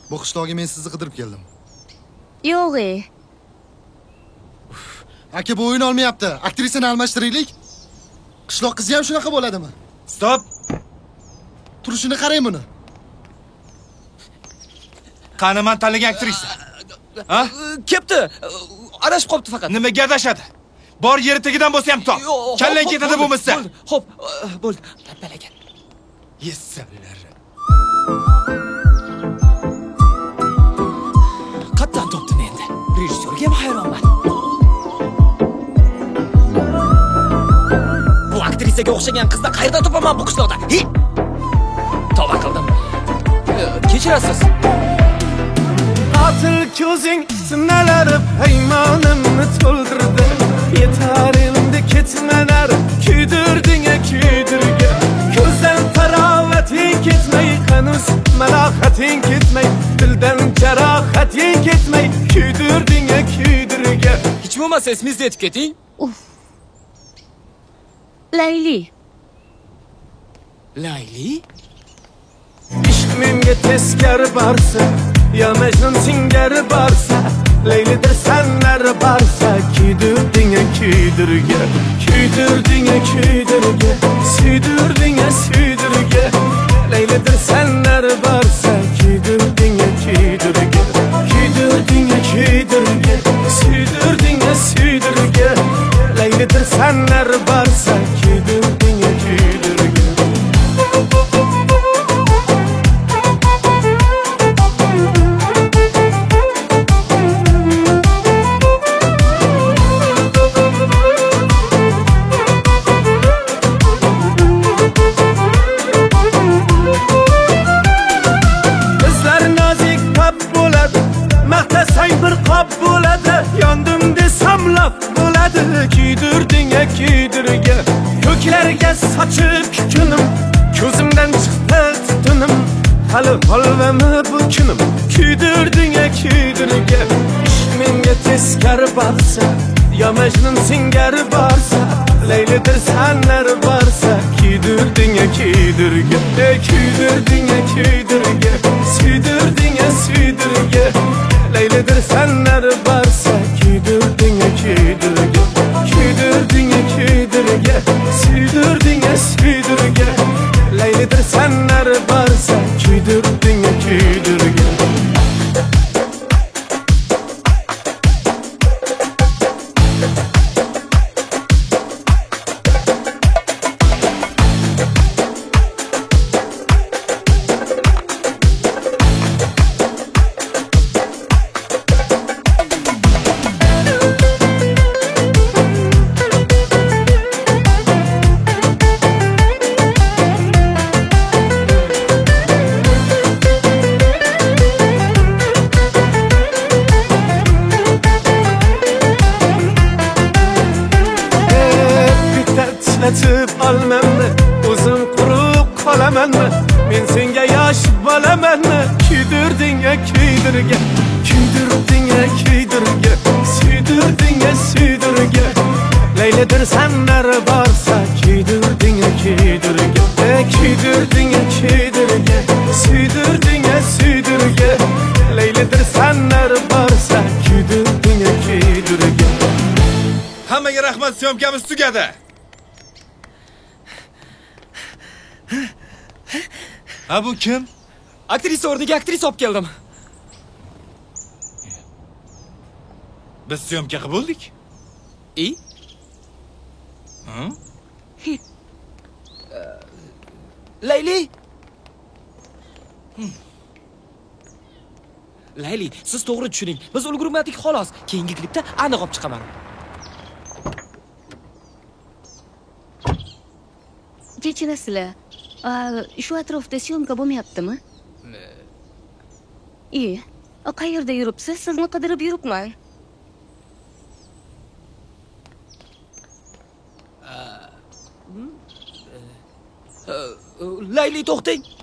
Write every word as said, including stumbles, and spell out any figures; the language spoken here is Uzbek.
Bu qishloqqa men sizni qidirib keldim. Yo'q, ey. Aka, bu o'yin olmayapti. Aktrisani almashtiraylik. Qishloq qizi ham shunaqa bo'ladimi? Stop. Turishini qarang buni. Qani men tanlagan aktrisa? Ha? Kepti. Adashib qopti faqat. Nimaga adashadi? Bor yeri tagidan bo'lsa ham top. Kallang ketadi bo'lmasa. Xo'p, bo'ldi. Tanlagan. Yessalar. Qatdan topdim endi. Rejissyorga ham hayronman. Bu aktrisaga o'xshagan qizni qayerdan topaman bu qishloqda? Hi! Tavba qildim. Kechirasiz. Qatil ko'zing sinalar paymonimni to'ldirdi. Yetar endi ketmalar, kuydirding kuydirga. Ko'zdan tarovating ketmay, qanus malohating ketmay, dildan jarohating ketmay, kuydirding kuydirga. Hech bo'lmasa ismingizni aytib keting. Uf. Layli. Layli? Ishq menga teskari borsa, ya Majnun singari borsa, Laylidir sanlar borsa, kuydirding kuydirga, kuydirding kuydirga, suydirding suydirga. Laylidir sanlar borsa, kuydirding kuydirga, kuydirding kuydirga, suydirding suydirga. Laylidir sanlar borsa, kuydirding kuydirga. Yondim desam laf bo'ladi, kuydirding kuydirga. Ko'klarga sochib kunim, ko'zimdan chiqdi tutunim. Hali holvami bu kunim, kuydirding kuydirga. Ishq menga teskari borsa, ya Majnun singari borsa, Laylidir sanlar borsa, kuydirding kuydirga, kuydirding kuydirga, suydirding suydirga. Laylidir sanlar borsa, kuydirding kuydirga, kuydirding kuydirga, suydirding suydirga. Laylidir sanlar borsa, kuydirding kuydirga. Etib olmanmi, o'zim quruq qolamanmi? Men senga yosh bolamanmi? Kuydirding kuydirga, kuydirding kuydirga, suydirding suydirga. Laylidir sanlar borsa, kuydirding kuydirga, kuydirding kuydirga, suydirding suydirga. Laylidir sanlar borsa, kuydirding kuydirga. Hammaga rahmat, syomkamiz tugadi. Ha, bu kim? Aktrisa o'rniga aktrisa olib keldim. Biz syomka qilib bo'ldik. E? Ha? Layli. Layli, siz to'g'ri tushuning. Biz ulgurmadik xolos. Keyingi klipda aniq olib chiqaman. Kechirasizlar. Shu atrofda syomka bo'lmayaptimi? E, qayerda yuribsiz? Sizni qidirib yuribman. Layli, to'xtang.